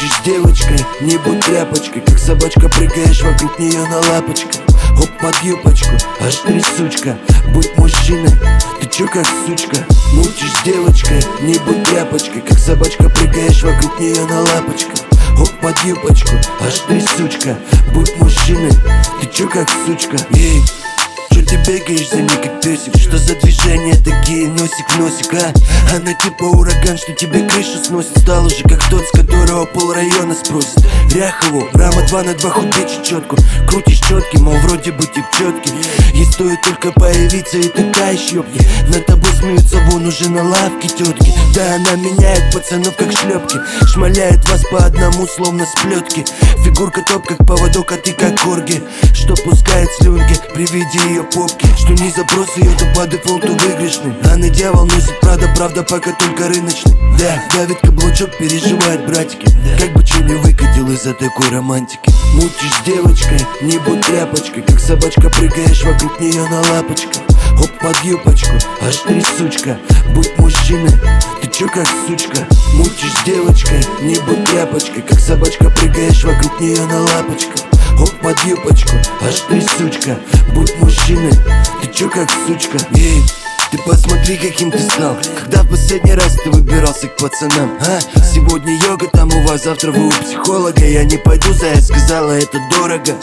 Мутишь с девочкой, не будь тряпочкой, как собачка прыгаешь вокруг нее на лапочках. Хоп под юбочку, аж трясучка, будь мужчиной, ты чё как сучка. Мутишь с девочкой, не будь тряпочкой, как собачка прыгаешь вокруг нее на лапочках. Хоп под юбочку, аж трясучка, будь мужчиной, ты чё как сучка. Ей, чё ты бегаешь за ней как песик? Что за движения такие, носик в носик, а? Она типа ураган, что тебе крышу сносит. Стал уже как тот, с которого пол района спросит. Ряхову, рама 2 на 2, хоть печь четку. Крутишь четкий, мол вроде бы тип четкий. Ей стоит только появиться и такая щепки. Над тобой смеются вон уже на лавке тетки. Да она меняет пацанов как шлепки. Шмаляет вас по одному, словно сплетки. Фигурка топ как поводок, а ты как корги, что пускает слюнки при виде ее попки. Что не запрос ее, то по дефолту выигрышный. Она дьявол носит правда пока только рыночный. Да, давит каблучок, переживает братики. Как бы че не выкатил из-за такой романтики. Мутишь с девочкой, не будь тряпочкой, как собачка прыгаешь вокруг нее на лапочках. Хоп под юбочку, аж трясучка, будь мужчиной, ты чё как сучка. Мутишь с девочкой, не будь тряпочкой, как собачка прыгаешь вокруг нее на лапочках. Хоп под юбочку, аж трясучка, будь мужчиной, ты чё как сучка. Ей, ты посмотри, каким ты стал. Когда в последний раз ты выбирался к пацанам, а? Сегодня йога там у вас, завтра вы у психолога. Я не пойду, Зая сказала, это дорого.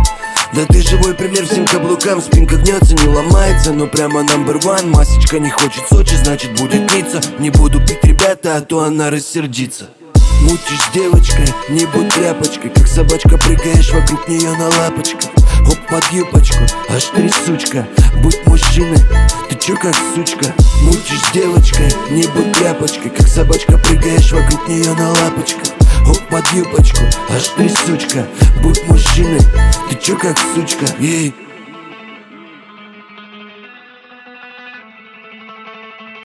Да ты живой пример всем каблукам. Спинка гнется, не ломается, но прямо number one. Масечка не хочет Сочи, значит будет Ницца. Не буду пить, ребята, а то она рассердится. Мутишь с девочкой, не будь тряпочкой, как собачка прыгаешь вокруг нее на лапочках. Хоп под юбочку, аж трясучка, будь мужчиной, ты чё как сучка. Мутишь с девочкой, не будь тряпочкой, как собачка прыгаешь вокруг нее на лапочках. Хоп под юбочку, аж трясучка, будь мужчиной, ты чё как сучка. Ей.